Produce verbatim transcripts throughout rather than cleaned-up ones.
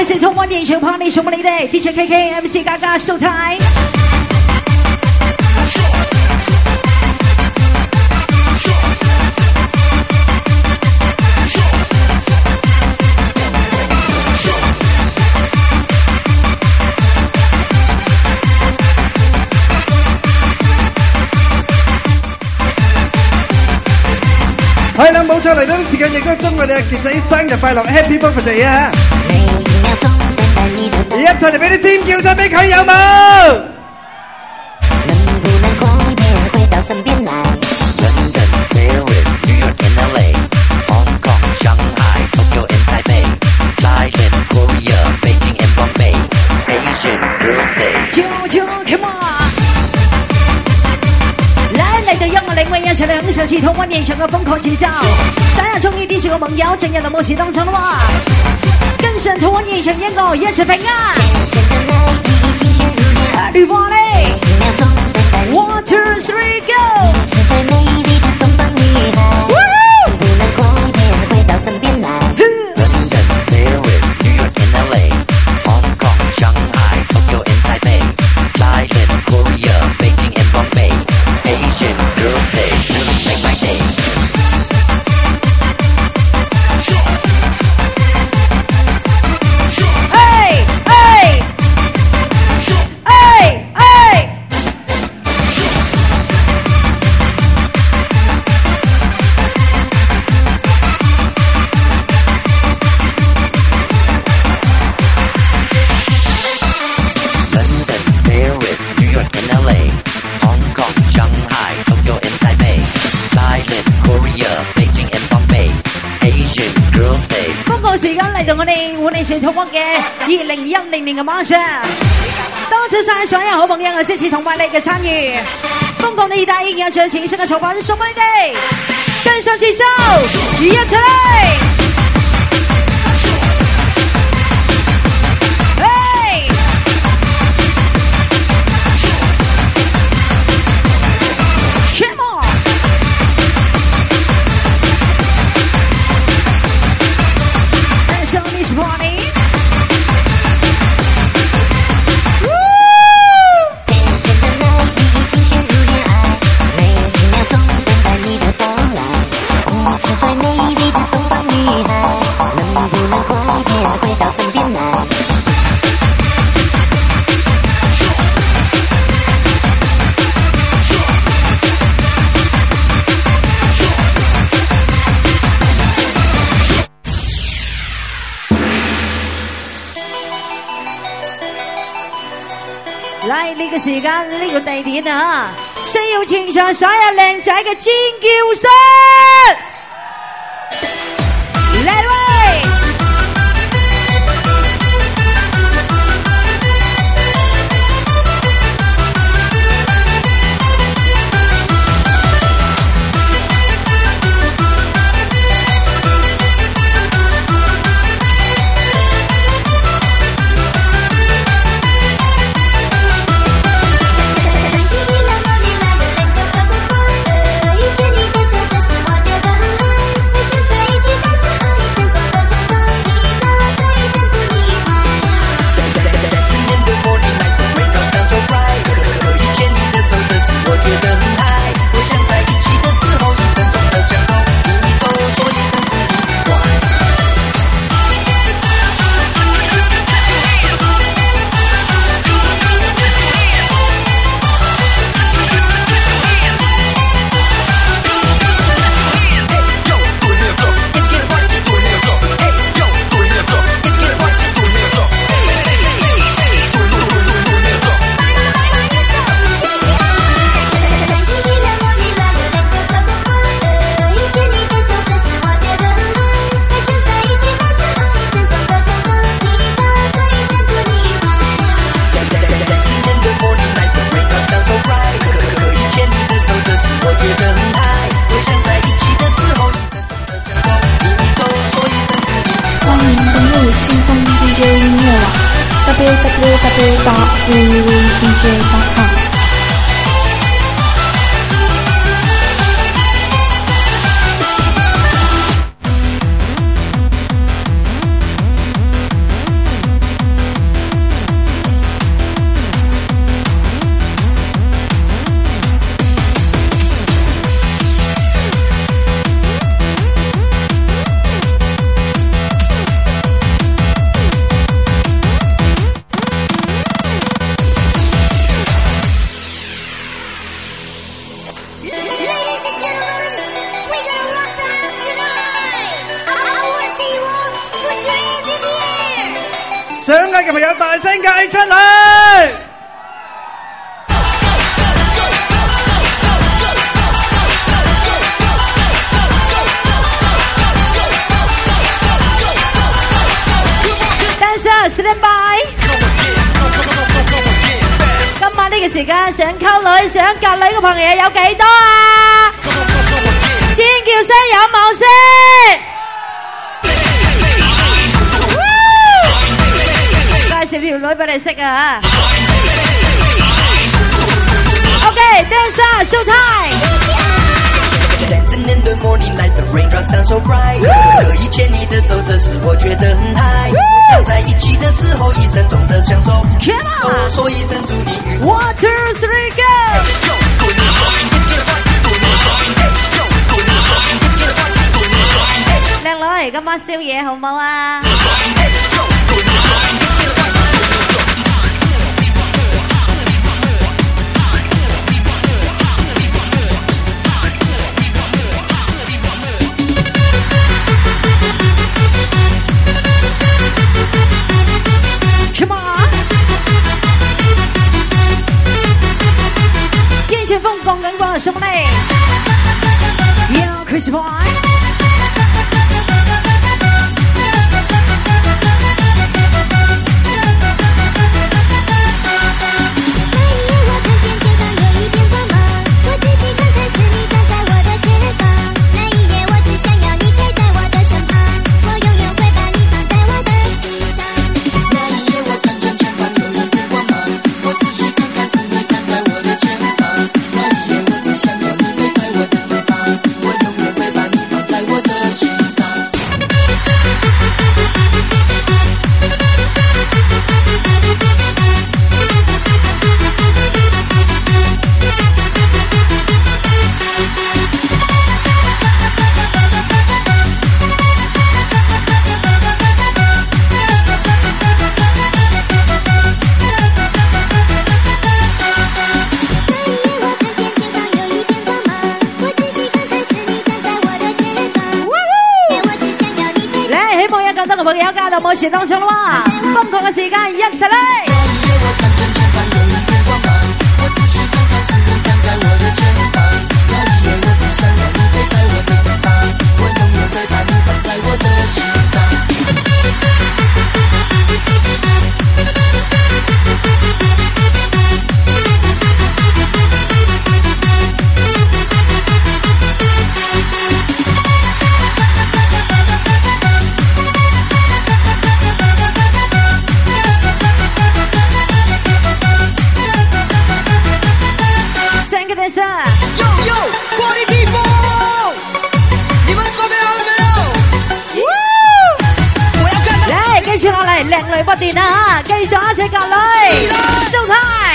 是通往年球 Party 什么你的 D J K K、M C 嘎嘎收台。 係啦，冇錯嚟到啲時間，亦都祝我哋嘅杰仔生日快樂 ，Happy Birthday 啊！一齊嚟俾啲尖叫聲俾佢有冇？ 一起来享受系统万年享个疯狂节奏，想要中意啲小嘅朋友進入到舞池當中啦喎，跟上同我現場音樂一齊拼啊！你話咧 ，one two three go！ 同我嘅二零一零年嘅晚上，多謝晒所有好朋友嘅支持同埋你嘅參與，瘋狂地帶已經有最前身嘅作品送俾你哋，跟上節奏，一齊嚟！嚟呢個時間呢、呢個地點啊，需要全場所有靚仔嘅尖叫聲，嚟喂！w w w 點 v v v d j 點 com。 Hãy subscribe cho kênh Ghiền Mì Gõ để không bỏ lỡ 朋友大聲嗌出嚟。 Stand by。今晚呢個時間想溝女、想夾女嘅朋友有幾多啊？尖叫聲有冇聲？介紹條女俾你識啊 ！OK，dance show time。Dancing in the morning light, the raindrops sound so bright. 可以牵你的手，这时我觉得很嗨。想在一起的时候，一生中的享受。我说一声祝你愉快。One two three go。靚女，今晚宵夜好唔好啊？ Come on！ 天旋風講緊個什麼呢 ？Yo Chris Boy。 冇時當中啦，瘋狂嘅時間一齊嚟！靚女不斷啊！繼續一齊夾女 ，show time。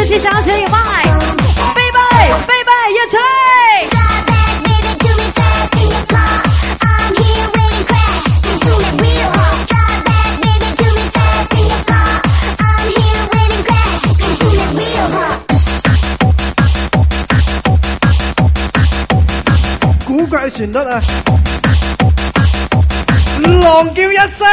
起掌声有麦，贝贝贝贝乐吹。 古怪旋律啊，狼叫一聲。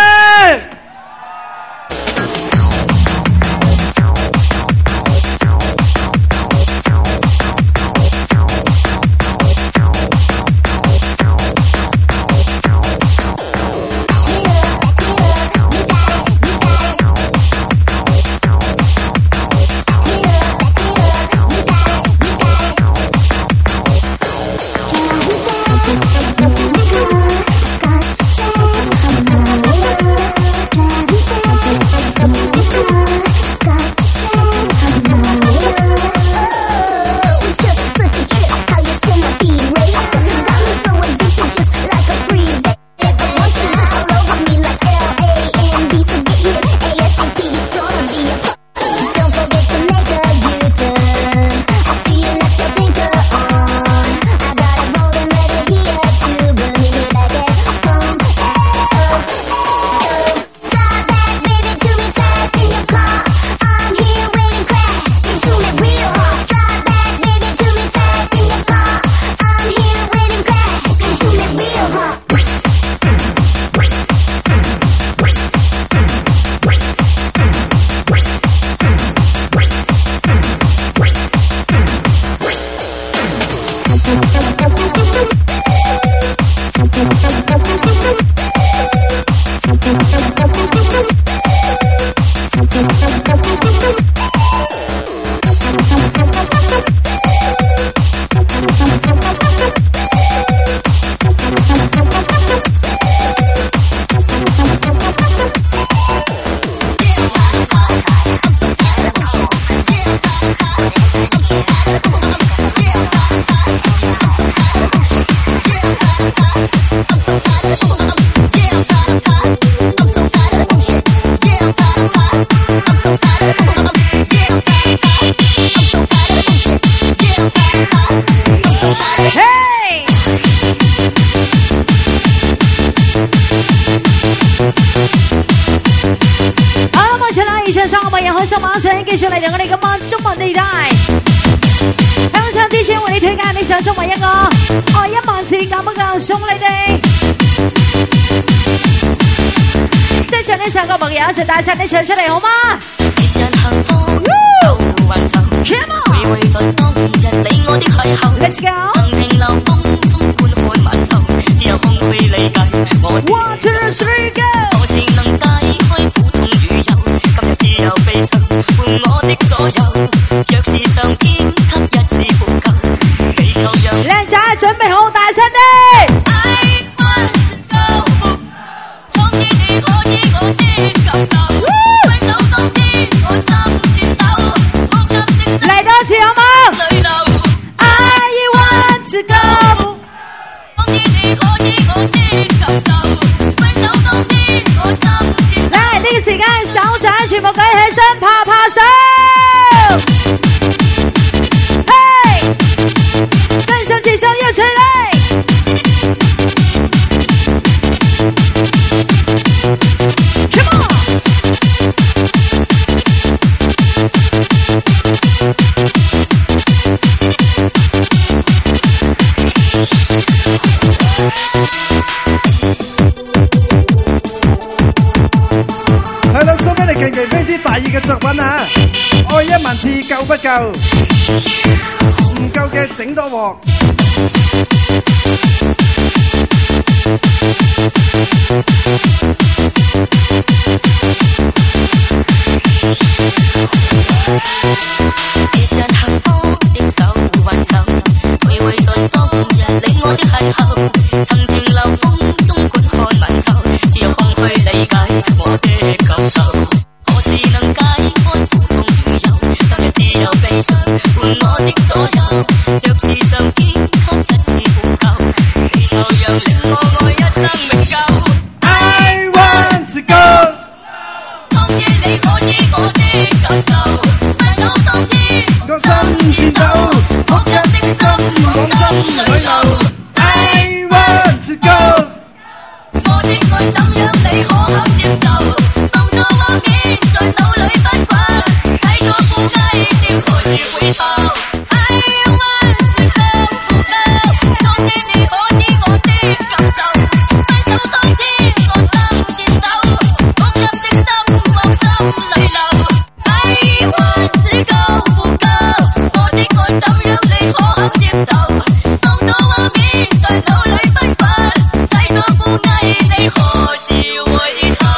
繼續嚟到我哋今晚中文地帶，香腸之前為你推介你想中文一個，愛一萬次夠不夠送你哋？識唱呢首歌朋友一齊大聲啲唱出嚟好嗎？Let's go！ One two three go！ 又悲傷伴我的左右，若是上天給一次呼吸，祈求讓靚仔準備好，大聲啲！ I want to go， 創意你可以我的感受，揮手當天我心顫抖，哭泣的嚟多次好冇？ 淚流 I want to go， 創意你可以我的感受，揮手當天我心顫抖。 嚟呢個時間手掌全部舉起身，拍拍手。嘿，跟上節奏一齊嚟。Come on！ 係啦，送俾你近期非常之大熱嘅作品啊！愛一萬次夠不夠？唔夠嘅整多鑊。 別人幸福的手挽手，徘徊在當日你我的邂逅，曾停留風中觀看晚秋，只有空虛理解我的感受。何時能解開苦痛與憂？今日只有悲傷伴我的左右。若是上天給一次呼救，祈求讓令我愛一生永久。 I want 你可知我的感受？分手當天， 個心顫抖， 哭泣的心往心裏流。 I want to go。 我的愛怎樣你可肯接受？當作畫面在腦裏翻滾，睇咗苦雞點何時回頭 ？I want to go to go， 昨天你可知我的感受？分手當天我心顫抖，哭泣的心往心裏流。I want to go to go， 我的愛怎樣你可肯接受？當作畫面在腦裏翻滾，睇咗苦雞你何時回頭？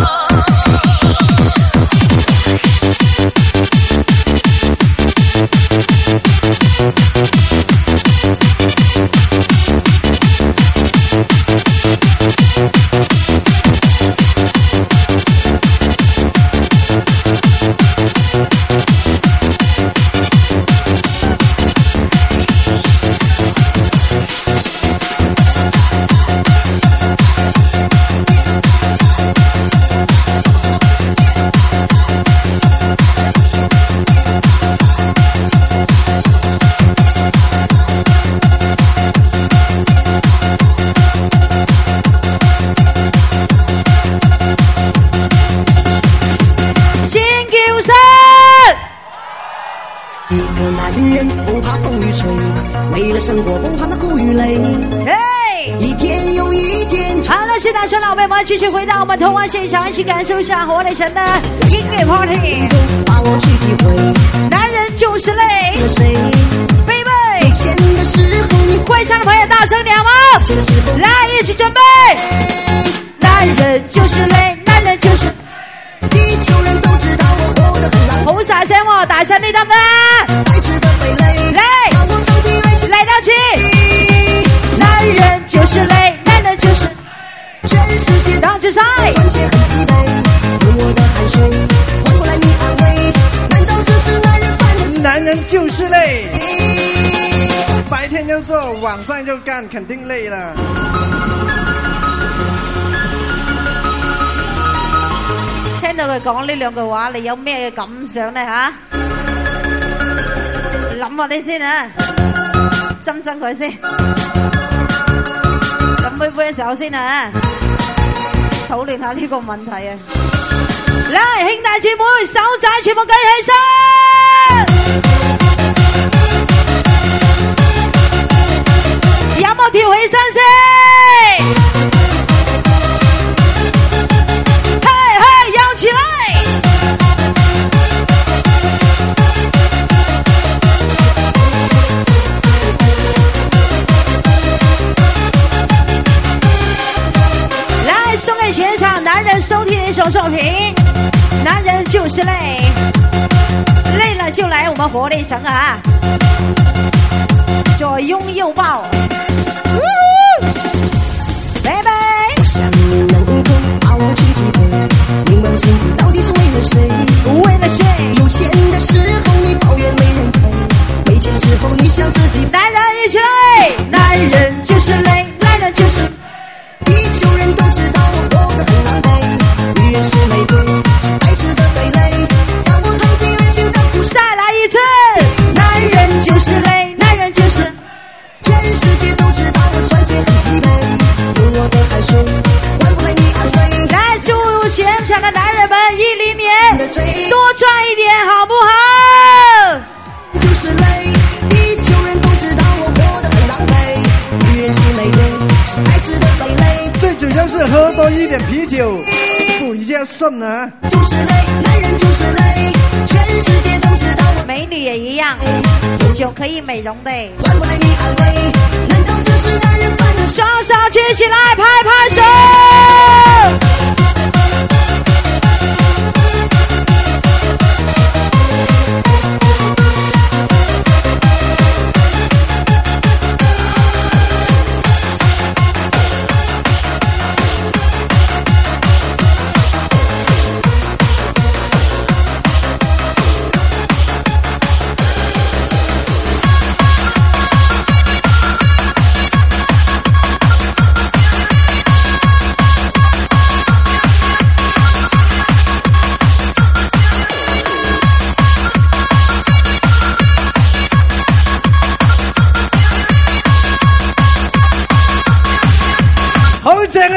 生活不怕那苦与累，一天又一天。 好了，现在说，老妹们继续回到我们童话现场，一起感受一下活力城的音乐 party。 把我去体会， 男人就是累。 谁？ 贝贝。 有钱的时候你会唱的朋友大声点吗？来，一起准备。男人就是累，男人就是。 地球人都知道我活得很狼狈。 好大聲喎，大聲啲得唔得？ 愛吃的肥累， 來， 讓我長期來吃。 來到起，男人就是累，男人就是全世界當之賽。 賺錢很疲憊，用我的汗水換回來你安慰，難道這是男人犯的罪？ 男人就是累，白天就做，晚上就幹，肯定累了。 聽到佢講呢兩句話，你有咩感想呢？吓，諗下你先啊，斟斟佢先，飲杯杯嘅時候先啊，討論下呢個問題啊！嚟，兄弟姊妹，手仔全部舉起身，有冇跳起身先？起來！來送給全場男人收聽的一首作品，男人就是累，累了就來我們活力城啊！左擁右抱，拜拜。 我想你能夠把我去體會。明白心底到底是為了誰？ 為了誰？ 有錢的時候你抱怨沒人陪，沒錢時候你想自己。 男人一起來，男人就是累，男人就是。 地球人都知道我活得很狼狽，女人是玫瑰，是白痴的蓓蕾，讓我嘗盡愛情的苦。 再來一次，男人就是累，男人就是。 全世界都知道我賺錢很疲憊，用我的汗水換回來你安慰。 來，祝現場的男人們一零年多賺一點，好不好？ 就是累，地球人都知道我活得很狼狽，女人是玫瑰，是愛吃的蓓蕾。 最主要是喝多一點啤酒，補一下腎啊！ 就是累，男人就是累，全世界都知道我。 美女也一樣，酒可以美容的。 換不來你安慰，難道這是男人犯的？ 雙手舉起來，拍拍手。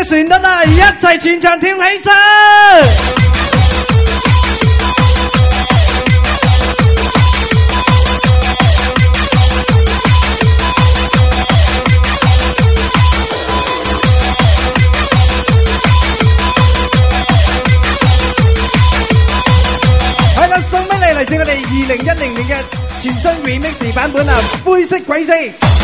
旋律啊，一齊全場跳起身！係啦，送俾你嚟自我哋二零一零年嘅全新 remix 版本啊，灰色軌跡。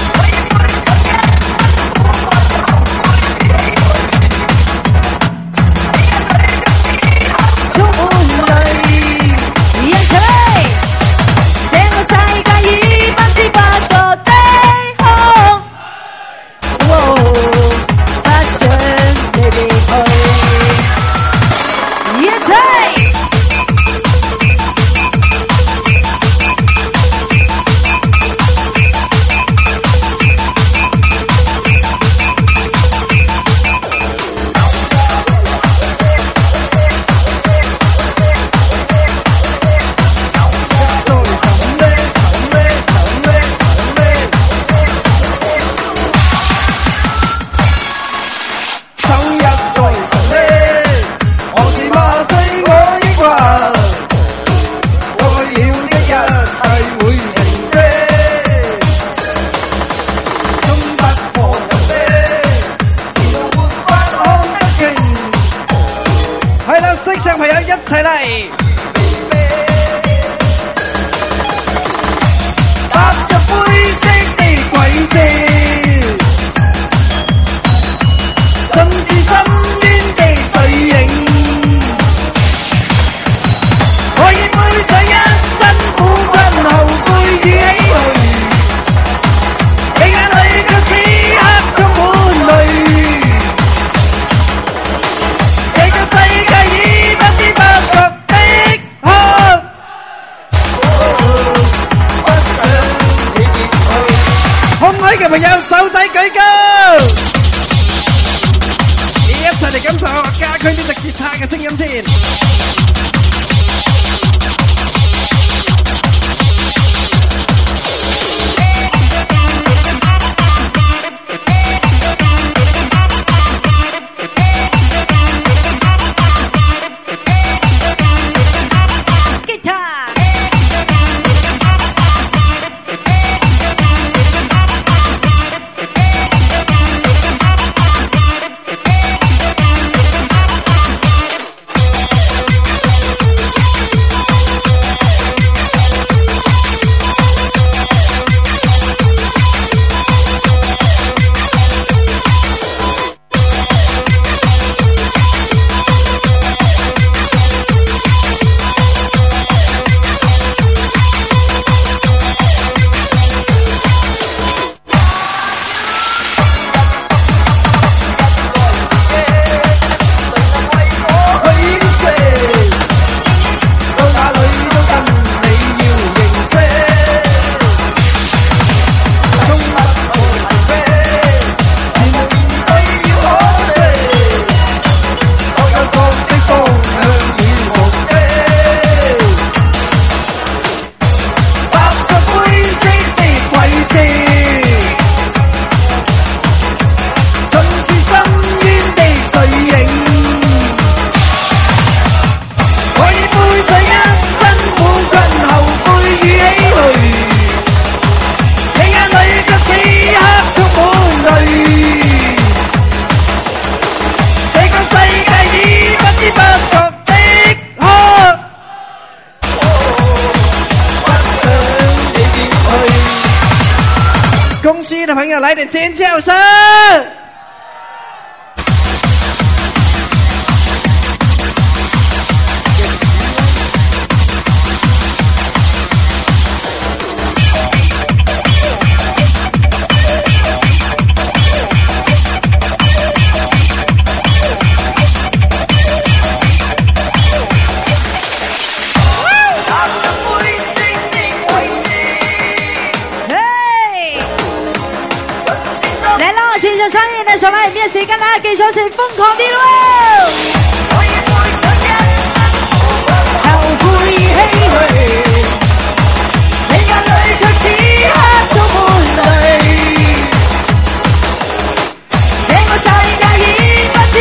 的朋友来点尖叫声！ 上来面時間啦，記住一齊瘋狂啲咯！後悔唏噓，你眼裏卻此刻充滿淚。這個世界已不知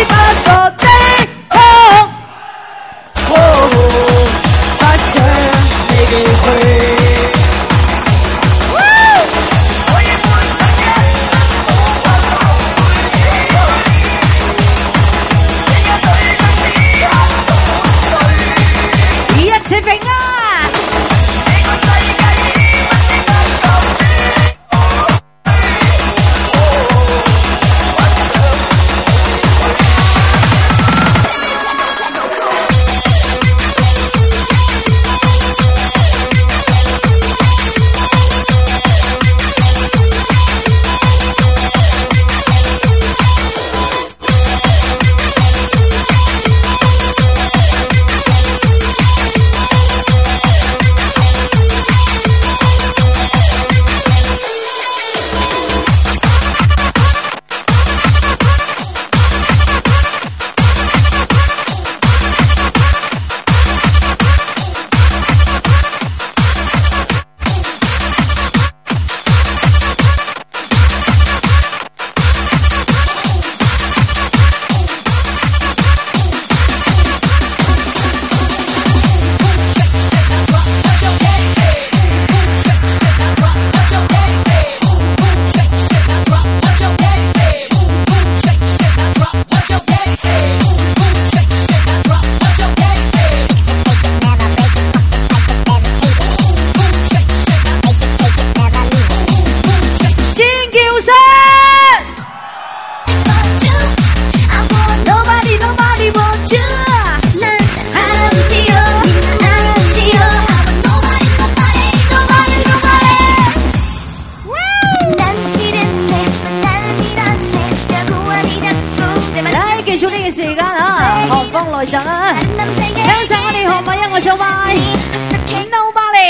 King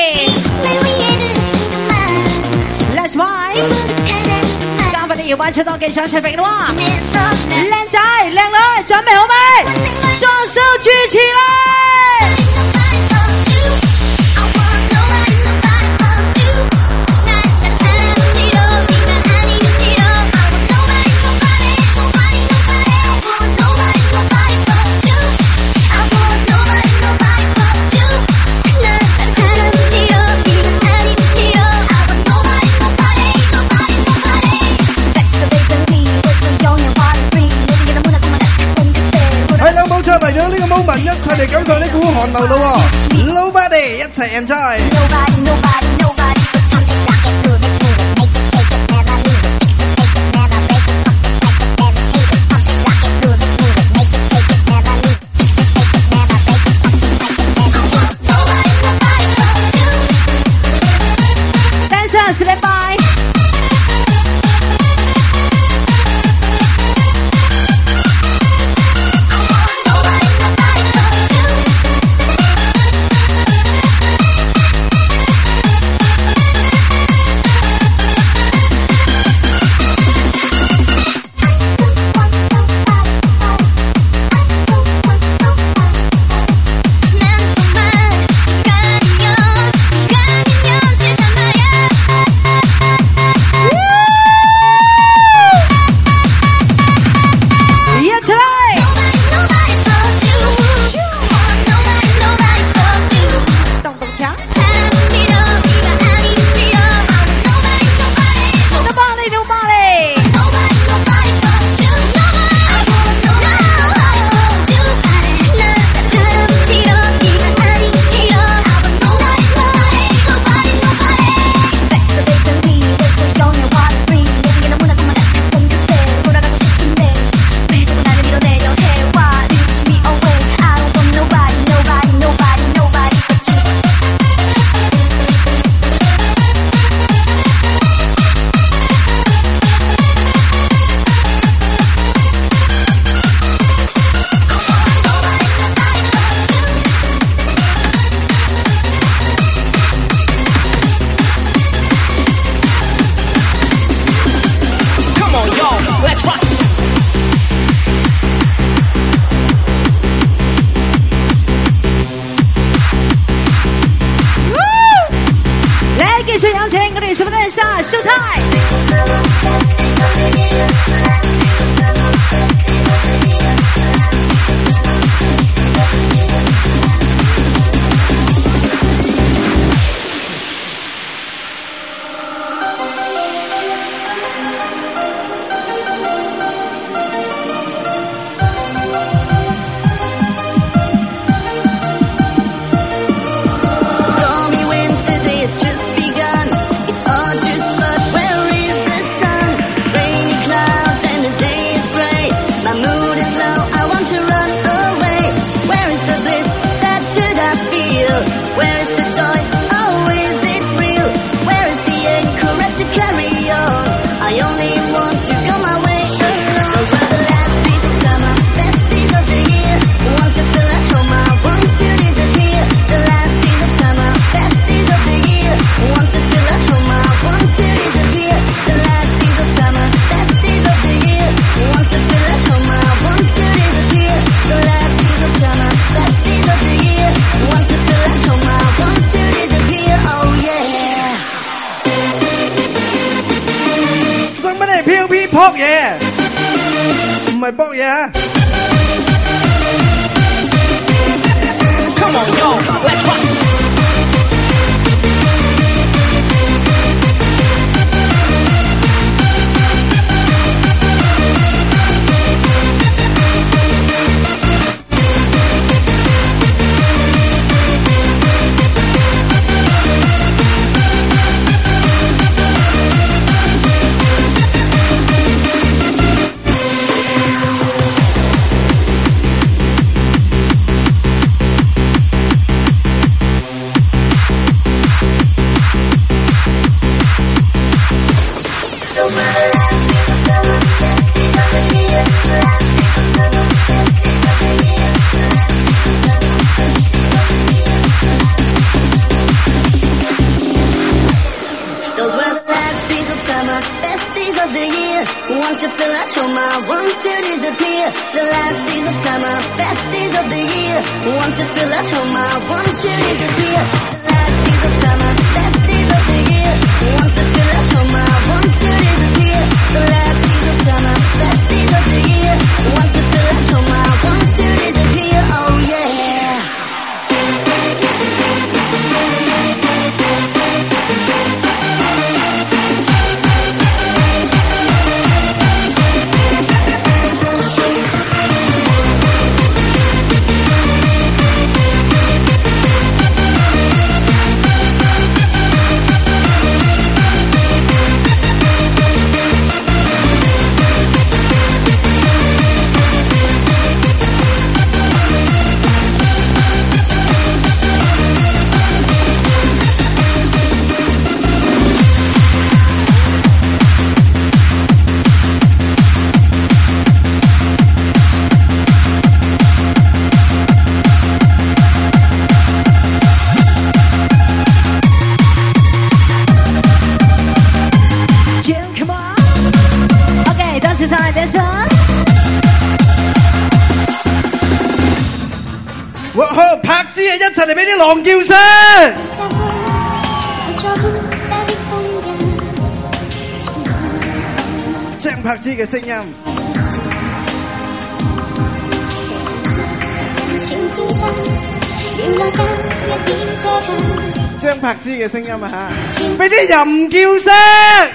Nobody。Let's ride。加快啲搖擺出多幾場出力啦！靚仔靚女，準備好未？雙手舉起來！ 嚟咗呢個 moment， 一齊嚟感受呢股寒流咯 ！Nobody 一齊 enjoy。 Dancers stand by。 撲嘢，唔係搏嘢啊！Come on, yo, let's rock. best days of the year. Want to feel at home, I want to disappear. The last days of summer, best days of the year. Want to feel at home, I want to disappear. The last days of summer, best days of the year. Want to feel at home, I want to disappear. The last days of summer, best days of the year. Want to feel at home, I want to disappear. Oh yeah. 好，拍子啊，一齊嚟俾啲狼叫聲。張柏芝嘅聲音。張柏芝嘅聲音啊嚇，俾啲人叫聲。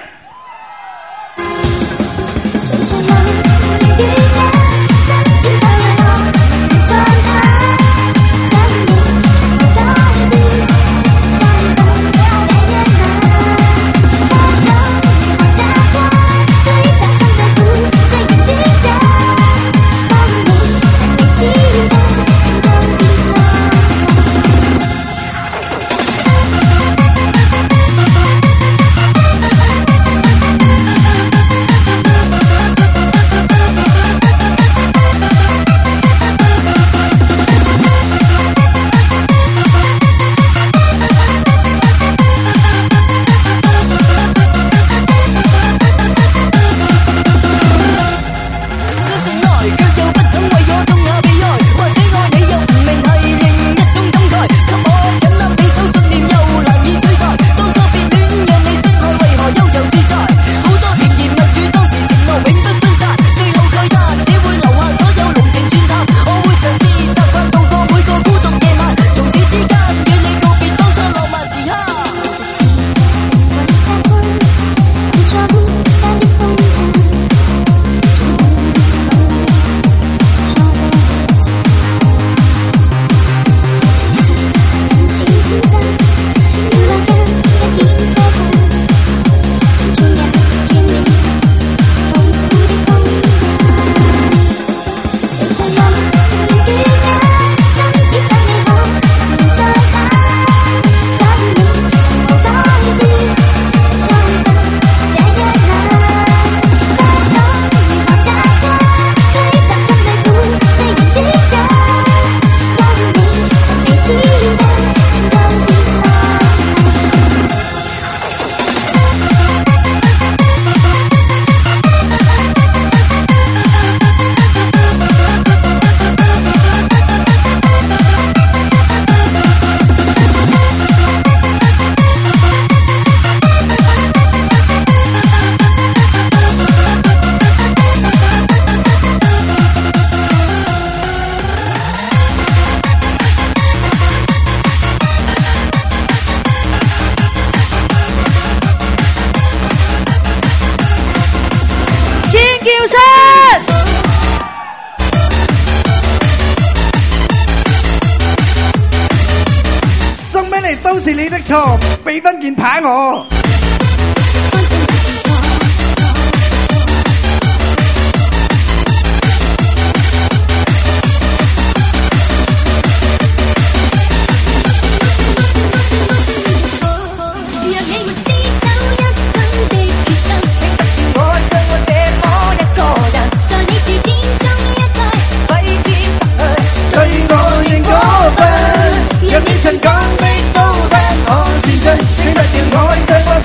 都是你的錯，俾分件牌我。讓你曾講的都不可前進，請不要愛上我。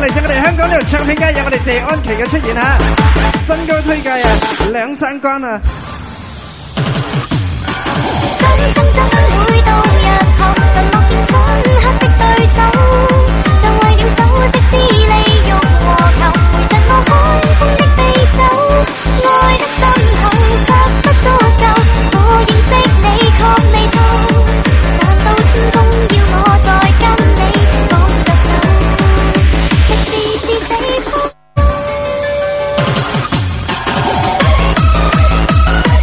嚟自我哋香港呢條唱片街有我哋謝安琪嘅出現嚇，新歌推介啊，兩三關啊。 想爭爭會到日後，淪落變深刻的對手，就為了酒色私利欲和求，回贈我海風的匕首，愛得深厚卻不足夠，我認識你確未透，難道天公要我再跟你講着走，亦是是死撲。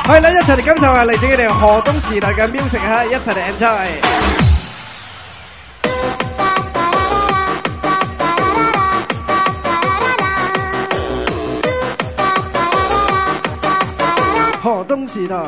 係啦，一齊嚟感受下嚟自佢哋河東時代嘅 music 嚇，一齊嚟 enjoy。河東時代。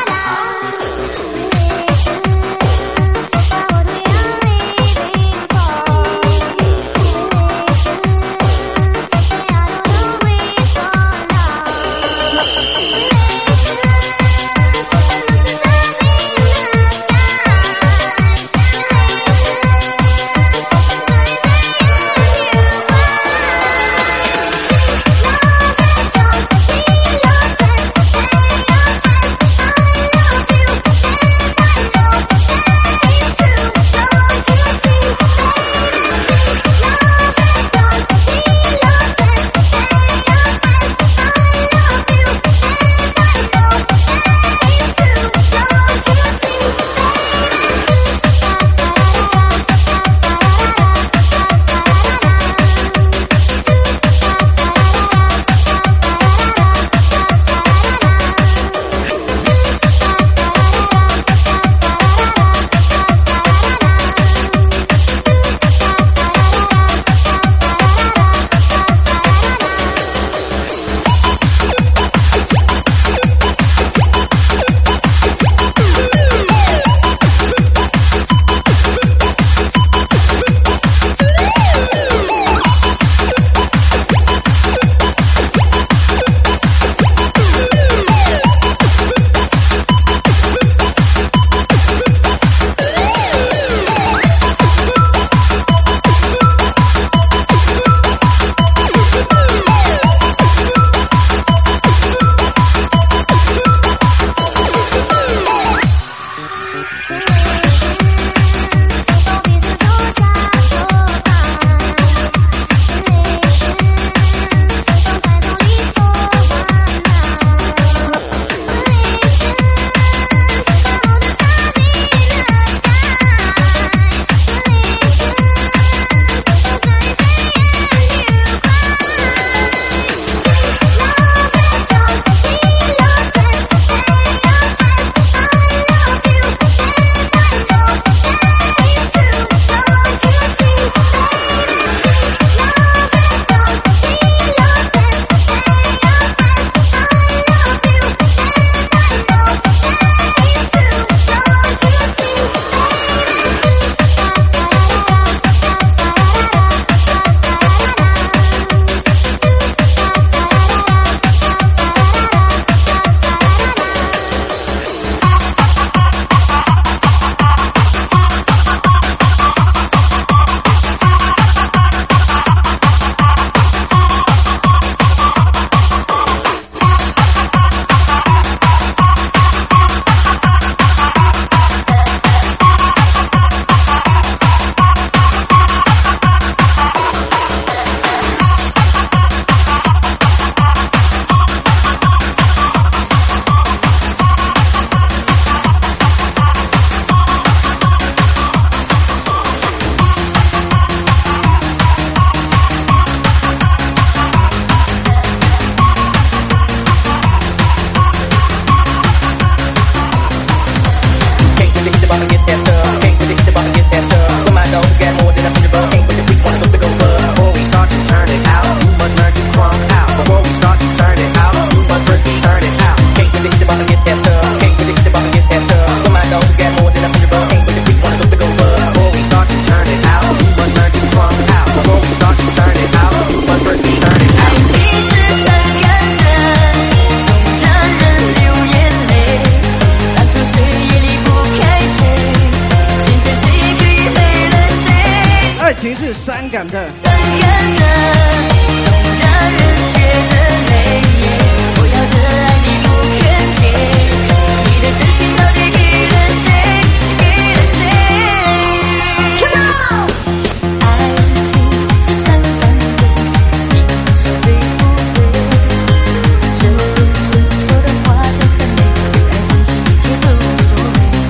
伤感的。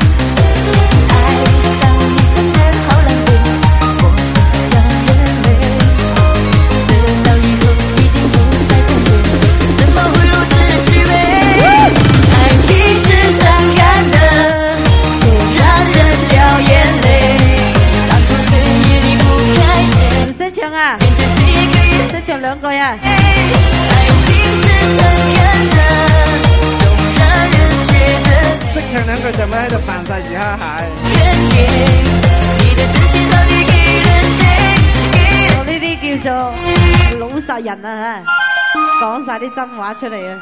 爱上你真的好狼狈，我实在让人累。 就咪喺度扮晒魚蝦蟹。 我呢啲叫做老實人啊，講晒啲真話出嚟啊！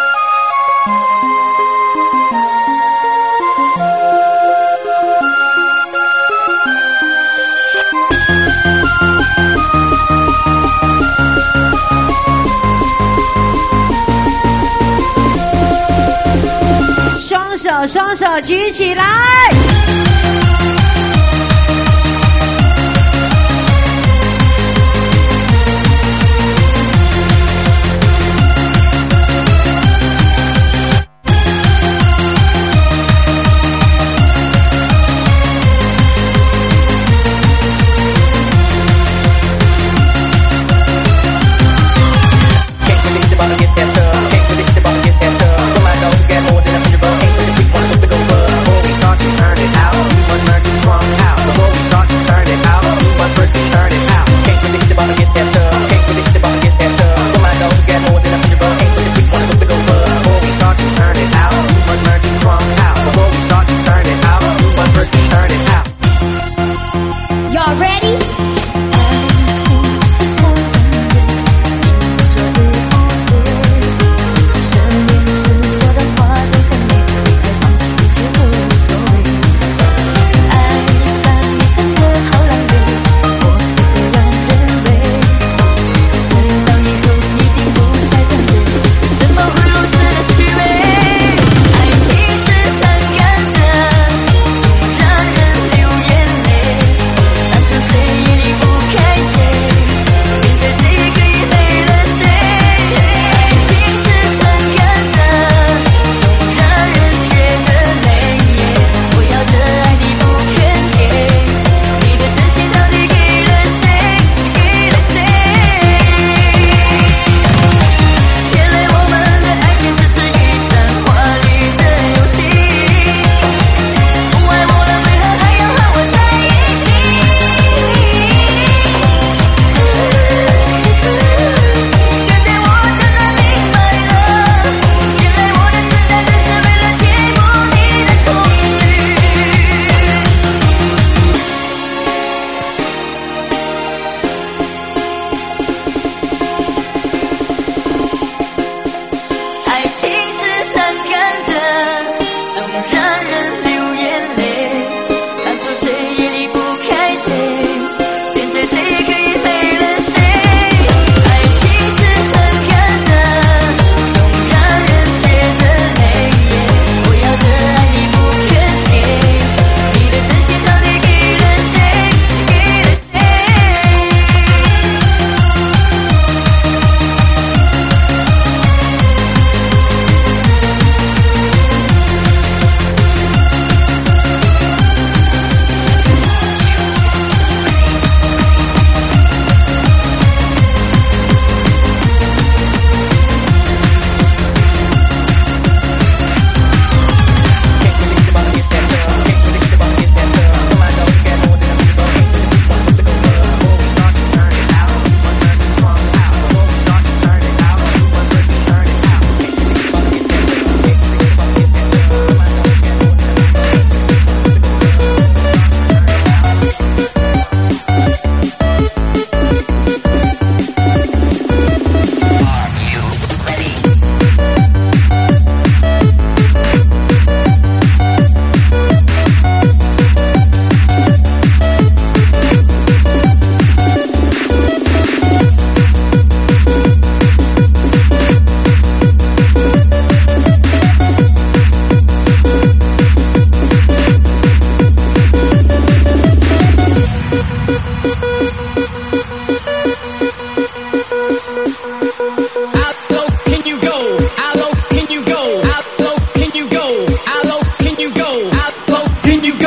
双手双手举起来！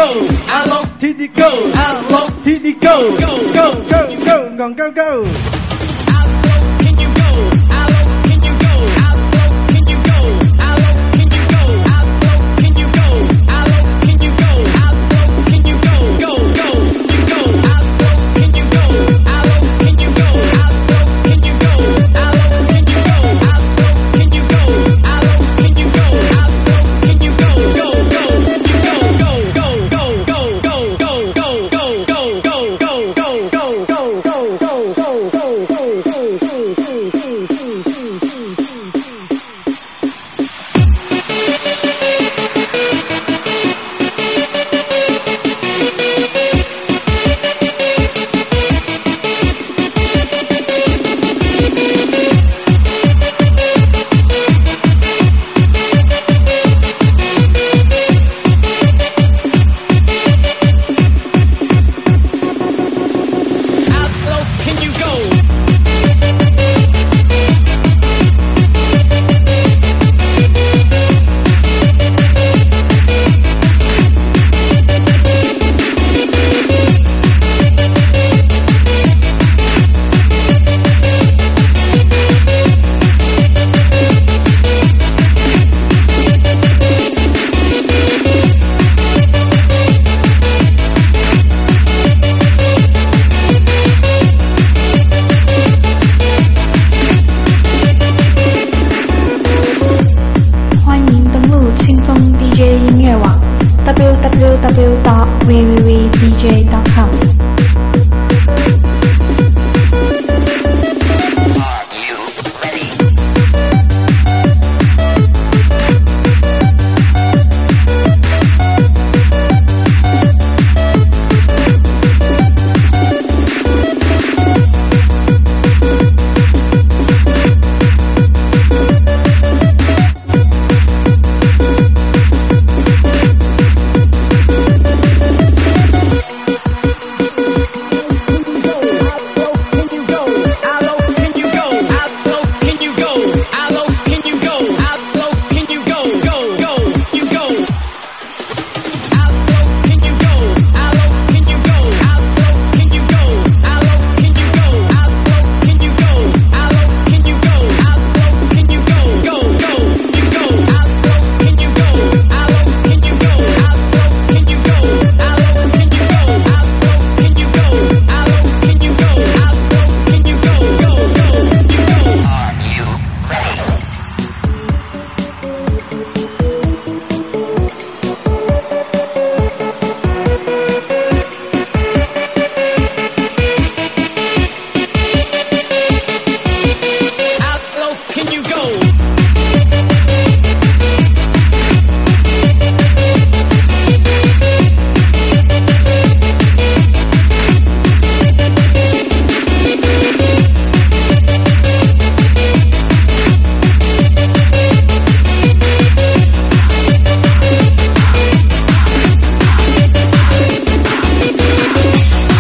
T D go, out low, T D go, go, go, go, go, go, go.